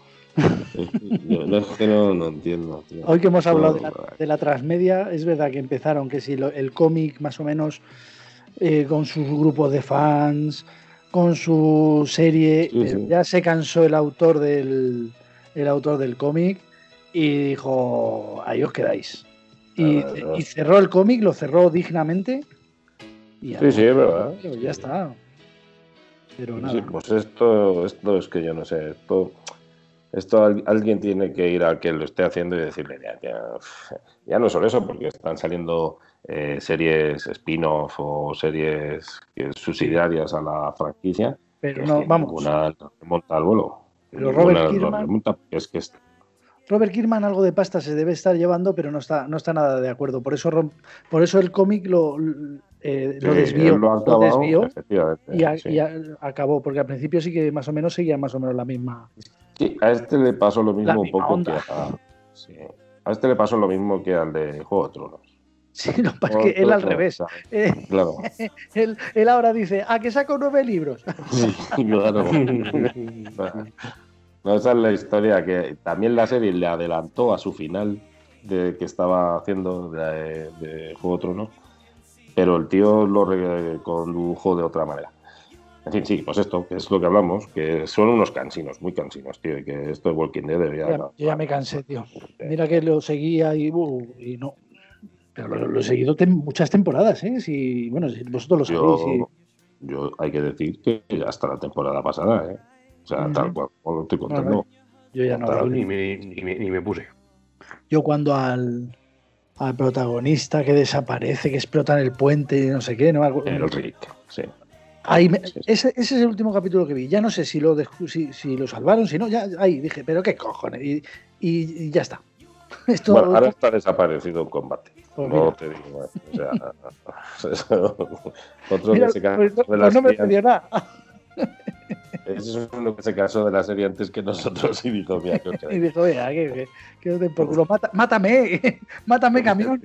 Yo no entiendo, tío. Hoy que hemos hablado de la transmedia, es verdad que empezaron que si el cómic más o menos con sus grupos de fans, con su serie, sí. Ya se cansó el autor del cómic y dijo, ahí os quedáis. Y cerró el cómic, lo cerró dignamente. Y sí, es verdad. Ya está. Pero nada. Sí, pues esto es que yo no sé, esto alguien tiene que ir al que lo esté haciendo y decirle, ya no solo eso, porque están saliendo series spin-off o series subsidiarias a la franquicia. Pero no, vamos. Ninguna remonta al vuelo. Pero Robert Kirkman algo de pasta se debe estar llevando, pero no está nada de acuerdo. Por eso el cómic lo desvió y acabó, porque al principio sí que más o menos seguía más o menos la misma. Sí, a este le pasó lo mismo un poco que a este le pasó lo mismo que al de Juego de Tronos. Sí, lo que pasa es que él al revés. Claro. Él ahora dice, que saco 9 libros. Sí, claro. No, esa es la historia, que también la serie le adelantó a su final que estaba haciendo de Juego de Tronos, pero el tío lo condujo de otra manera. En fin, sí, pues esto, que es lo que hablamos, que son unos cansinos, muy cansinos, tío, y que esto de Walking Dead debería... Yo ya me cansé, tío. Mira que lo seguía y no. Pero lo he seguido muchas temporadas, ¿eh? Si vosotros lo sabéis. Yo hay que decir que hasta la temporada pasada, ¿eh? O sea, tal cual, como lo estoy contando. Yo ya no. Ni me puse. Yo cuando al protagonista que desaparece, que explota en el puente y no sé qué, ¿no? El Rick, sí. Ese es el último capítulo que vi. Ya no sé si lo salvaron, si no, ya ahí dije, pero qué cojones. Y ya está. Bueno, ahora está desaparecido en combate. Pues no te digo más. O sea, otro que se casó de la no me perdió nada. Ese es uno que se casó de la serie antes que nosotros y dijo, mira, y dijo, mira, que por culo, mátame, camión.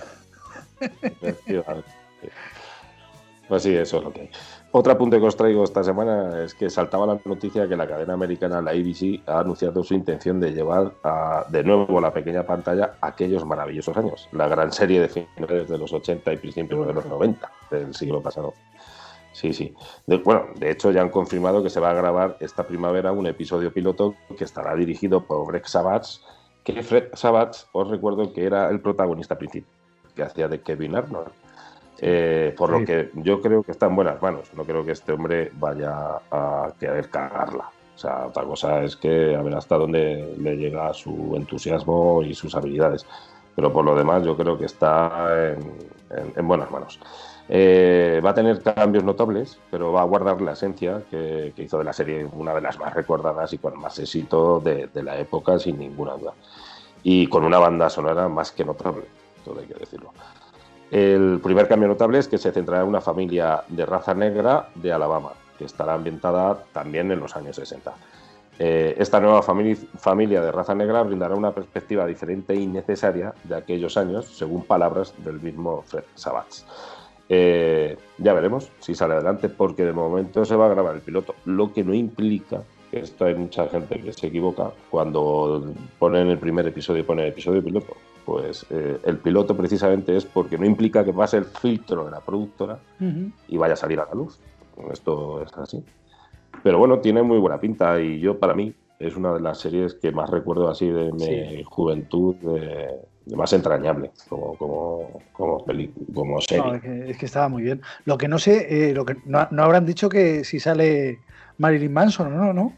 Pues sí, eso es lo que hay. Otro apunte que os traigo esta semana es que saltaba la noticia que la cadena americana, la ABC, ha anunciado su intención de llevar de nuevo a la pequeña pantalla aquellos maravillosos años, la gran serie de finales de los 80 y principios de los 90 del siglo pasado. Sí. De hecho, ya han confirmado que se va a grabar esta primavera un episodio piloto que estará dirigido por Greg Sabatz, que Fred Sabatz, os recuerdo que era el protagonista principal, que hacía de Kevin Arnold. Por lo que yo creo que está en buenas manos. No creo que este hombre vaya a querer cagarla. O sea, otra cosa es que a ver hasta dónde le llega su entusiasmo y sus habilidades. Pero por lo demás yo creo que está en buenas manos. Va a tener cambios notables, pero va a guardar la esencia que hizo de la serie una de las más recordadas y con más éxito de la época, sin ninguna duda. Y con una banda sonora más que notable, todo hay que decirlo. El primer cambio notable es que se centrará en una familia de raza negra de Alabama, que estará ambientada también en los años 60. esta nueva familia de raza negra brindará una perspectiva diferente y necesaria de aquellos años, según palabras del mismo Fred Savage. Ya veremos si sale adelante, porque de momento se va a grabar el piloto, lo que no implica, que esto hay mucha gente que se equivoca, cuando ponen el primer episodio y ponen el episodio piloto, pues el piloto precisamente es porque no implica que pase el filtro de la productora y vaya a salir a la luz. Esto es así. Pero bueno, tiene muy buena pinta y yo, para mí, es una de las series que más recuerdo así de mi juventud, de más entrañable como serie. No, es que estaba muy bien. Lo que no sé, no habrán dicho que si sale Marilyn Manson o no.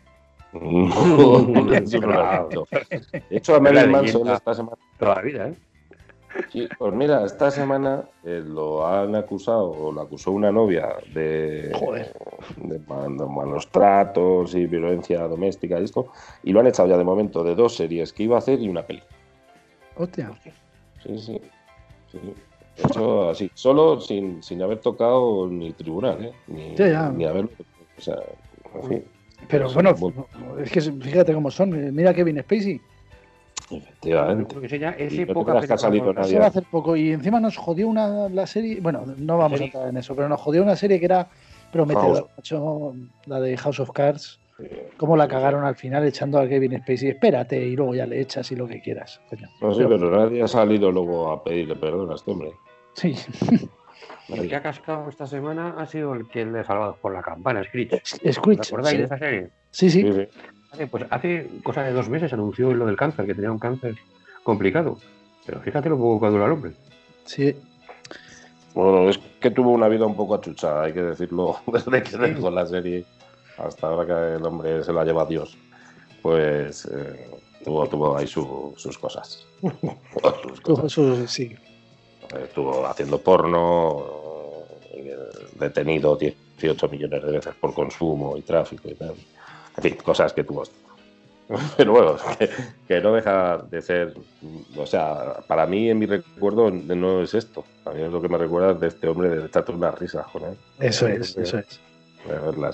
De hecho, a Marilyn Manson esta semana... Toda la vida, ¿eh? Sí, pues mira, esta semana lo han acusado, o lo acusó una novia de malos tratos y violencia doméstica y esto, y lo han echado ya de momento de 2 series que iba a hacer y una peli. Hostia. Sí. Hecho así, solo sin haber tocado ni tribunal, ni haberlo... O sea, en fin. Pero bueno, es que fíjate cómo son. Mira Kevin Spacey. Efectivamente. Porque ese no poca te creas que ha salido nadie. Se va a hacer poco y encima nos jodió la serie. Bueno, no vamos a entrar en eso, pero nos jodió una serie que era prometedora. La de House of Cards. Cómo la cagaron al final echando a Kevin Spacey. Espérate y luego ya le echas y lo que quieras. No, sí, pero nadie ha salido luego a pedirle perdón a este hombre. Sí. El que ha cascado esta semana ha sido el que le ha salvado por la campana, Screech. ¿Recordáis de esa serie? Sí. Pues hace cosa de 2 meses anunció lo del cáncer, que tenía un cáncer complicado. Pero fíjate lo poco que dura el hombre. Sí. Bueno, es que tuvo una vida un poco achuchada, hay que decirlo, desde que dejó la serie hasta ahora que el hombre se la lleva a Dios. Pues tuvo ahí sus cosas. Sí. Estuvo haciendo porno, detenido 18 millones de veces por consumo y tráfico y tal. En fin, cosas que tuvo. Pero bueno, que no deja de ser... O sea, para mí, en mi recuerdo, no es esto. A mí es lo que me recuerda de este hombre de echarte una risa, joder. Eso es. De verla,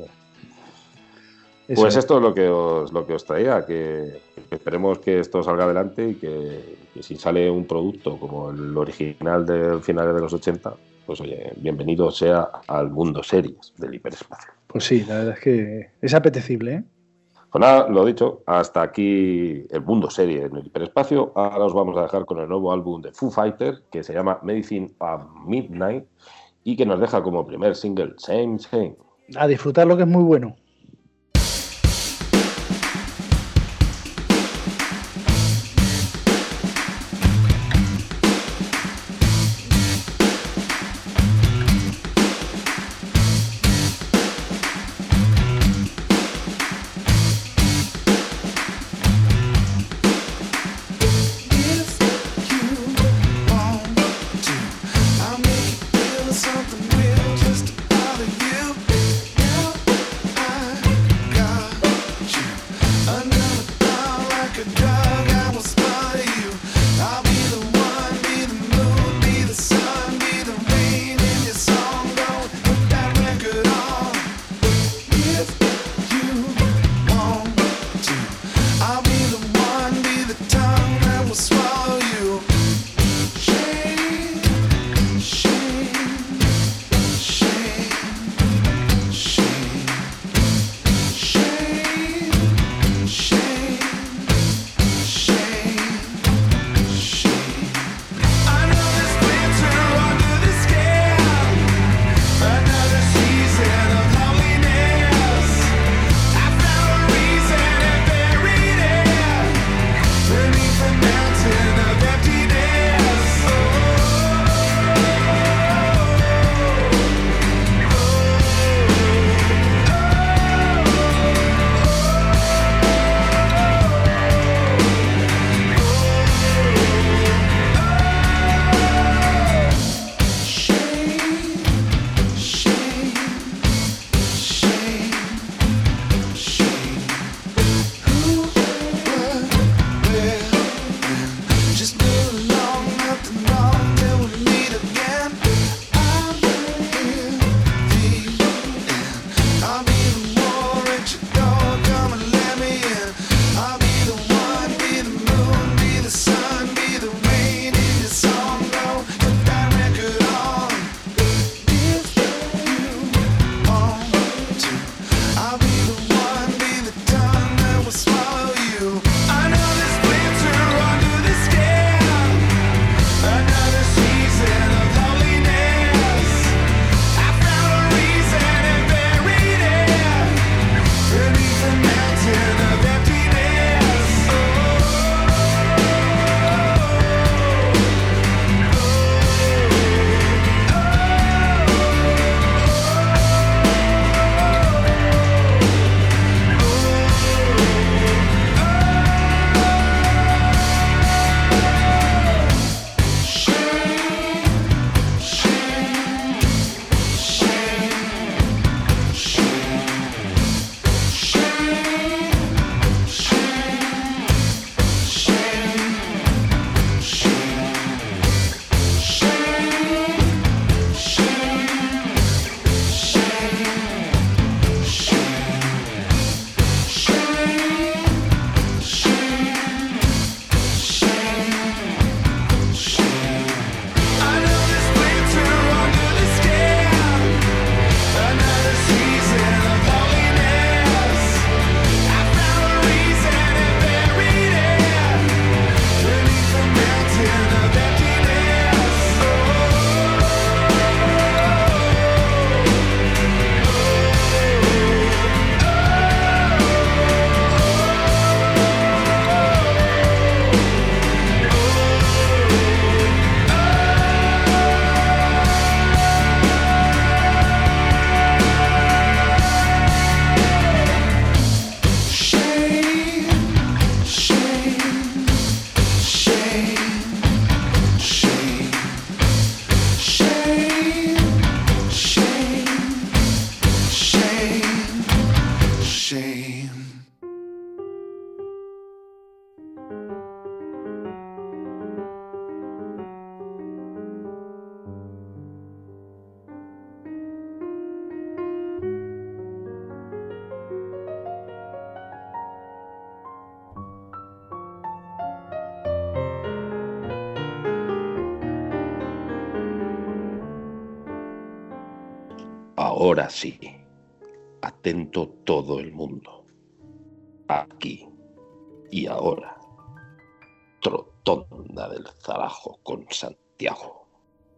pues esto es lo que os traía, que esperemos que esto salga adelante y que si sale un producto como el original del finales de los 80, pues oye, bienvenido sea al mundo series del hiperespacio. Pues sí, la verdad es que es apetecible, ¿eh? Pues nada, lo dicho, hasta aquí el mundo serie en el hiperespacio. Ahora os vamos a dejar con el nuevo álbum de Foo Fighters, que se llama Medicine at Midnight, y que nos deja como primer single Same Same. A disfrutarlo, que es muy bueno. Something real just to bother you. Ahora sí, atento todo el mundo. Aquí y ahora, Trotonda del Zarajo con Santiago.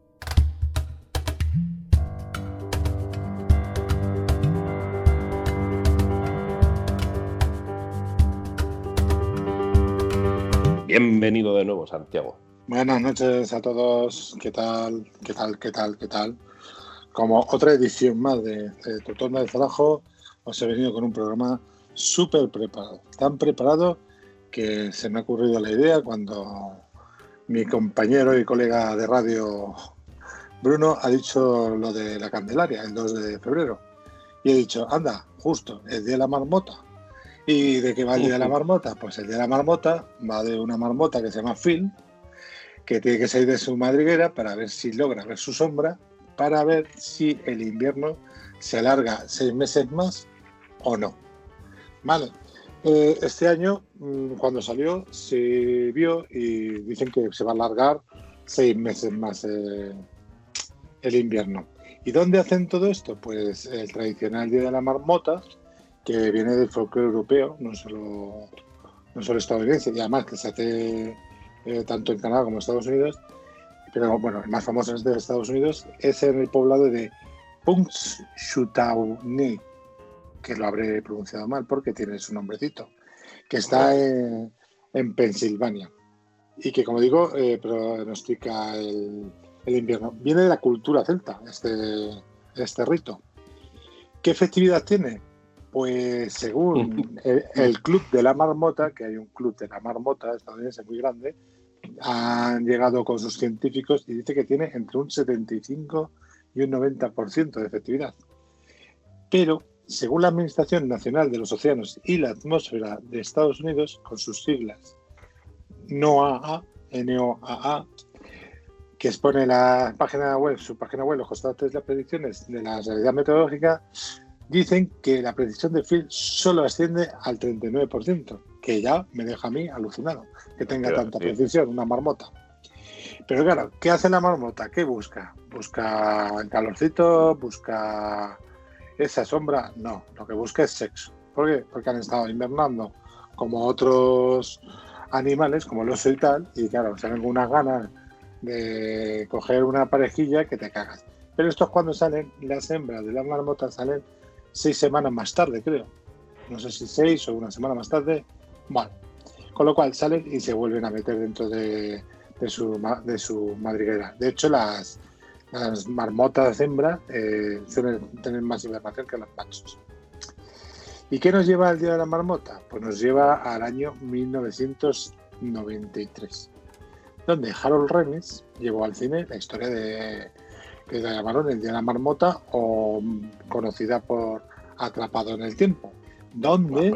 Bienvenido de nuevo, Santiago. Buenas noches a todos. ¿Qué tal? ¿Qué tal? ¿Qué tal? ¿Qué tal? Como otra edición más de Trotonda del Zarajo, os he venido con un programa súper preparado. Tan preparado que se me ha ocurrido la idea cuando mi compañero y colega de radio, Bruno, ha dicho lo de la Candelaria, el 2 de febrero. Y he dicho, anda, justo, el Día de la Marmota. ¿Y de qué va el Día de la Marmota? Pues el Día de la Marmota va de una marmota que se llama Phil, que tiene que salir de su madriguera para ver si logra ver su sombra, para ver si el invierno se alarga 6 meses más o no. Vale. Este año, cuando salió, se vio y dicen que se va a alargar 6 meses más el invierno. ¿Y dónde hacen todo esto? Pues el tradicional Día de la Marmota, que viene del folclore europeo, no solo estadounidense, y además que se hace tanto en Canadá como en Estados Unidos, pero bueno, el más famoso es de Estados Unidos, es en el poblado de Punxsutawney, que lo habré pronunciado mal porque tiene su nombrecito, que está en Pensilvania y que, como digo, pronostica el invierno. Viene de la cultura celta este rito. ¿Qué festividad tiene? Pues según el Club de la Marmota, que hay un Club de la Marmota estadounidense muy grande, han llegado con sus científicos y dice que tiene entre un 75 y un 90% de efectividad. Pero, según la Administración Nacional de los Océanos y la Atmósfera de Estados Unidos, con sus siglas NOAA, que expone su página web, los constantes de las predicciones de la realidad meteorológica, dicen que la precisión de Phil solo asciende al 39%, que ya me deja a mí alucinado, que tenga tanta precisión, una marmota. Pero claro, ¿qué hace la marmota? ¿Qué busca? ¿Busca el calorcito? ¿Busca esa sombra? No, lo que busca es sexo. ¿Por qué? Porque han estado invernando como otros animales, como el oso y tal, y claro, salen con unas ganas de coger una parejilla que te cagas. Pero esto es cuando salen, las hembras de las marmotas salen 6 semanas más tarde, creo. No sé si 6 o una semana más tarde. Bueno, con lo cual salen y se vuelven a meter dentro de su madriguera. De hecho, las marmotas hembras suelen tener más hibernación que los machos. ¿Y qué nos lleva al Día de la Marmota? Pues nos lleva al año 1993, donde Harold Ramis llevó al cine la historia que la llamaron el Día de la Marmota, o conocida por Atrapado en el Tiempo, donde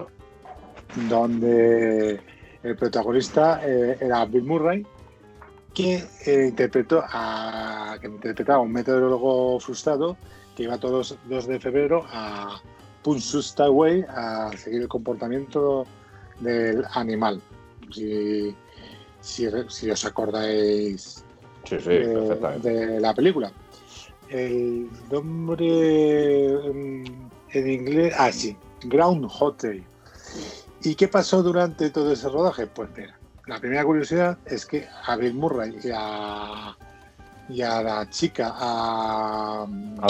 el protagonista era Bill Murray, que interpretaba a un meteorólogo frustrado que iba todos los 2 de febrero a Punxsutawney a seguir el comportamiento del animal. Si os acordáis de la película. El nombre en inglés, Groundhog Day. ¿Y qué pasó durante todo ese rodaje? Pues mira, la primera curiosidad es que a Bill Murray y a la chica, a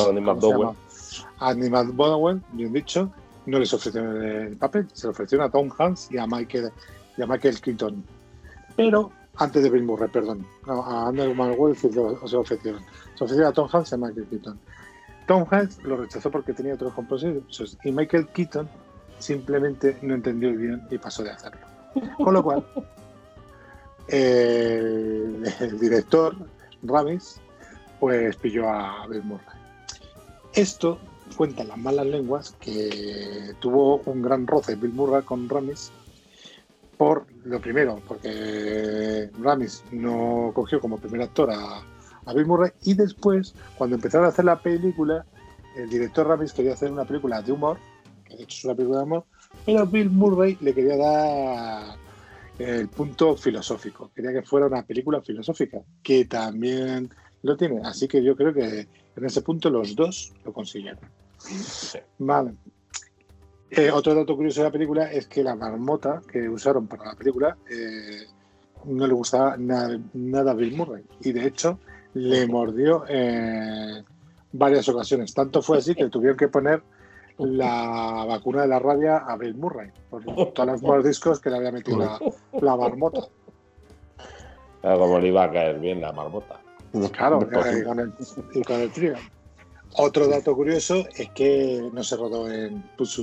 Andy McDowell, bien dicho, no les ofrecieron el papel, se lo ofrecieron a Tom Hanks y a Michael Keaton. Pero antes de Bill Murray, perdón. No, a Andy McDowell se lo ofrecieron. Se ofrecieron a Tom Hanks y a Michael Keaton. Tom Hanks lo rechazó porque tenía otros compromisos y Michael Keaton simplemente no entendió el guión y pasó de hacerlo. Con lo cual, el director, Ramis, pues pilló a Bill Murray. Esto cuentan las malas lenguas que tuvo un gran roce Bill Murray con Ramis. Por lo primero, porque Ramis no cogió como primer actor a Bill Murray, y después, cuando empezaron a hacer la película, el director Ramis quería hacer una película de humor, que de hecho es una película de humor, pero Bill Murray le quería dar el punto filosófico, quería que fuera una película filosófica, que también Lo tiene. Así que yo creo que en ese punto los dos lo consiguieron. Sí. Vale. Otro dato curioso de la película es que la marmota que usaron para la película no le gustaba nada a Bill Murray. Y de hecho le mordió en varias ocasiones. Tanto fue así que tuvieron que poner la vacuna de la rabia a Bill Murray por todos los mordiscos que le había metido la marmota. Claro, como le iba a caer bien la marmota. Claro, y con el trío. Otro dato curioso es que no se rodó en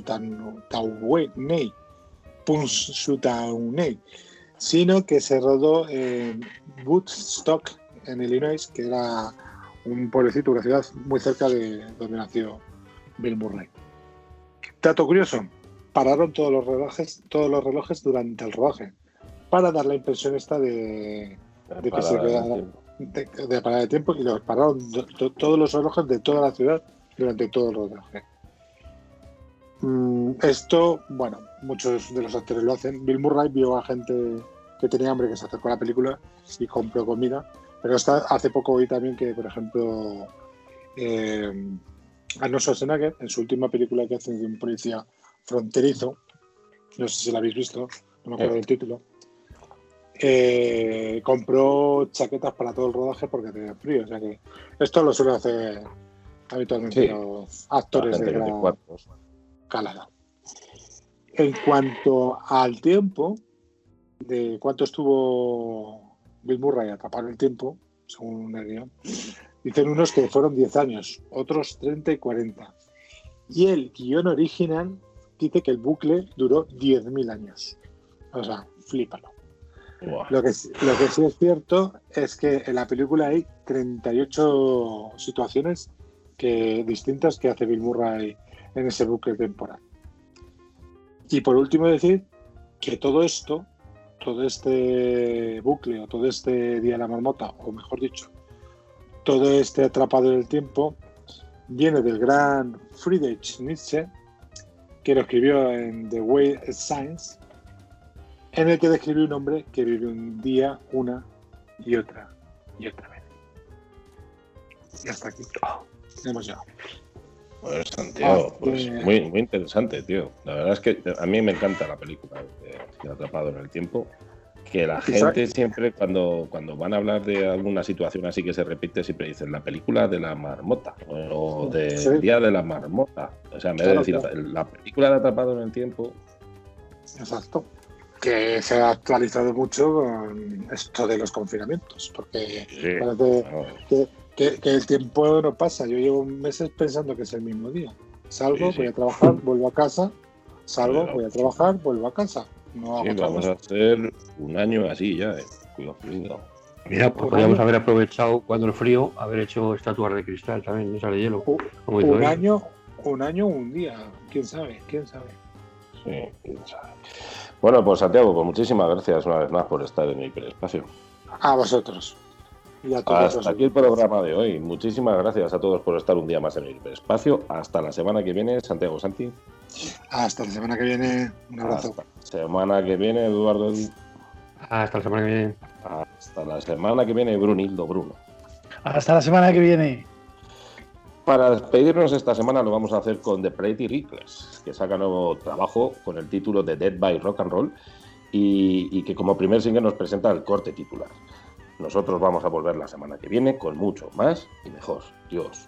Punxsutawney, sino que se rodó en Woodstock, en Illinois, que era un pueblecito, una ciudad muy cerca de donde nació Bill Murray. Dato curioso, pararon todos los relojes durante el rodaje para dar la impresión esta de que se quedara de parada de tiempo, y los pararon todos los relojes de toda la ciudad durante todo el rodaje. Esto, bueno, muchos de los actores lo hacen. Bill Murray vio a gente que tenía hambre que se acercó a la película y compró comida, pero hace poco oí también que, por ejemplo, Arnold Schwarzenegger, en su última película que hace de un policía fronterizo, no sé si la habéis visto, no me acuerdo del título, compró chaquetas para todo el rodaje porque tenía frío. O sea que esto lo suelen hacer habitualmente los actores de gran calada. En cuanto al tiempo, de cuánto estuvo Bill Murray atrapado en el tiempo, según el guión, dicen unos que fueron 10 años, otros 30 y 40. Y el guión original dice que el bucle duró 10.000 años. O sea, flípalo. Wow. Lo que sí es cierto es que en la película hay 38 situaciones distintas que hace Bill Murray en ese bucle temporal. Y por último decir que todo este bucle o todo este Día de la Marmota, o mejor dicho, todo este atrapado en el tiempo, viene del gran Friedrich Nietzsche, que lo escribió en The Way of Science, en el que describe un hombre que vive un día una y otra vez. Y hasta aquí. Hemos llegado. Pues Santiago, muy, muy interesante, tío. La verdad es que a mí me encanta la película de Atrapado en el Tiempo. Que la gente siempre, cuando van a hablar de alguna situación así que se repite, siempre dicen la película de la marmota o del Día de la Marmota. O sea, me debe decir la película de Atrapado en el Tiempo. Exacto. Que se ha actualizado mucho con esto de los confinamientos, porque parece que el tiempo no pasa. Yo llevo meses pensando que es el mismo día. Salgo, voy a trabajar, vuelvo a casa. Salgo, voy a trabajar, vuelvo a casa. No hago vamos a hacer un año así ya. Cuidado. Mira, pues podríamos haber aprovechado cuando el frío, haber hecho estatuas de cristal también, esas de hielo. Un año, un día. ¿Quién sabe? Sí, quién sabe. Bueno, pues Santiago, pues muchísimas gracias una vez más por estar en el hiperespacio. A vosotros. Y a todos. Hasta aquí el programa de hoy. Muchísimas gracias a todos por estar un día más en el hiperespacio. Hasta la semana que viene, Santiago Santi. Hasta la semana que viene. Un abrazo. Hasta la semana que viene, Eduardo. Hasta la semana que viene. Hasta la semana que viene, Brunildo Bruno. Hasta la semana que viene. Para despedirnos esta semana lo vamos a hacer con The Pretty Reckless, que saca nuevo trabajo con el título de Dead by Rock and Roll y que como primer single nos presenta el corte titular. Nosotros vamos a volver la semana que viene con mucho más y mejor. Dios.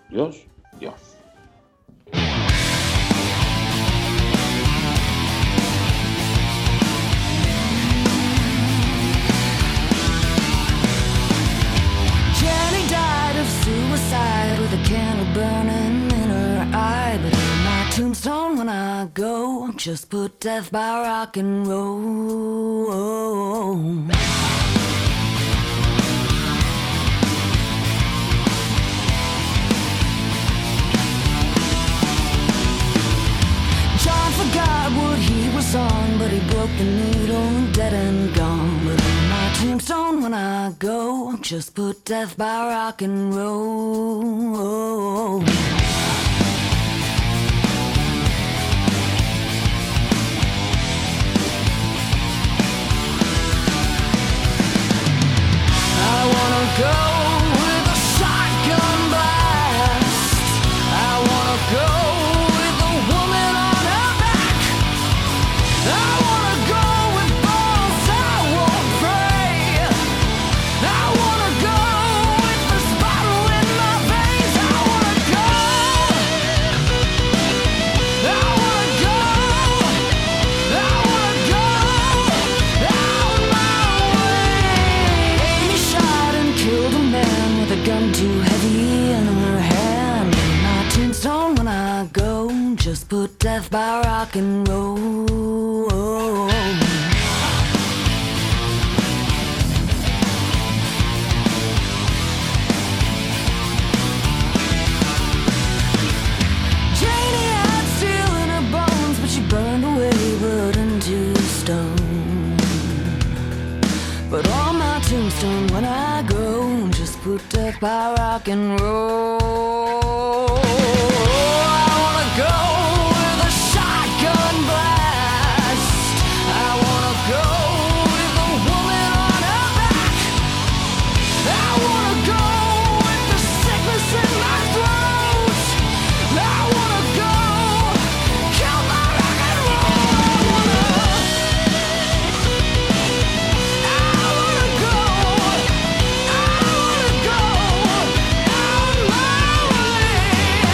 Jenny died of suicide with a candle burning in her eye. But in my tombstone when I go, just put death by rock and roll. John forgot what he was on, but he broke the needle, dead and gone. But in my tombstone when I go, just put death by rock and roll. I wanna go with a shot put death by rock and roll. Janie had steel in her bones, but she burned away, but into stone. But on my tombstone when I go, just put death by rock and roll. I wanna go with a shotgun blast. I wanna go with a woman on her back. I wanna go with the sickness in my throat. I wanna go kill my rock and roll. I wanna go out my way.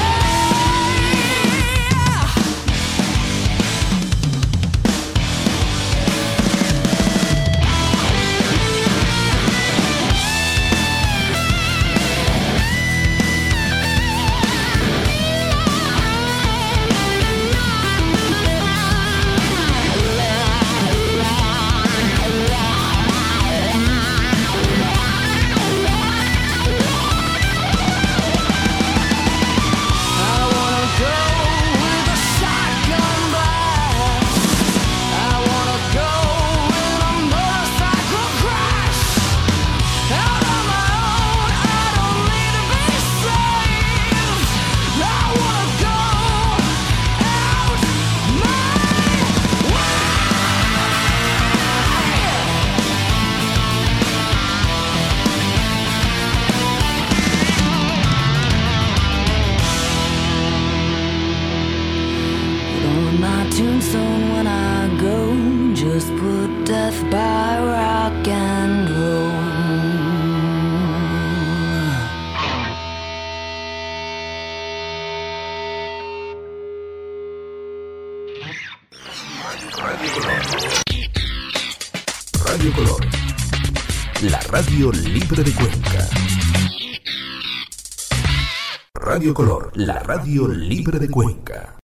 I wanna go with a shotgun blast. I wanna go in a motorcycle crash. Out on my own, I don't need to be saved. I wanna go out my way. On my tombstone when I go, just put death by rock and roll. Radio Color. La radio libre de Cuenca. Radio Color, la radio libre de Cuenca.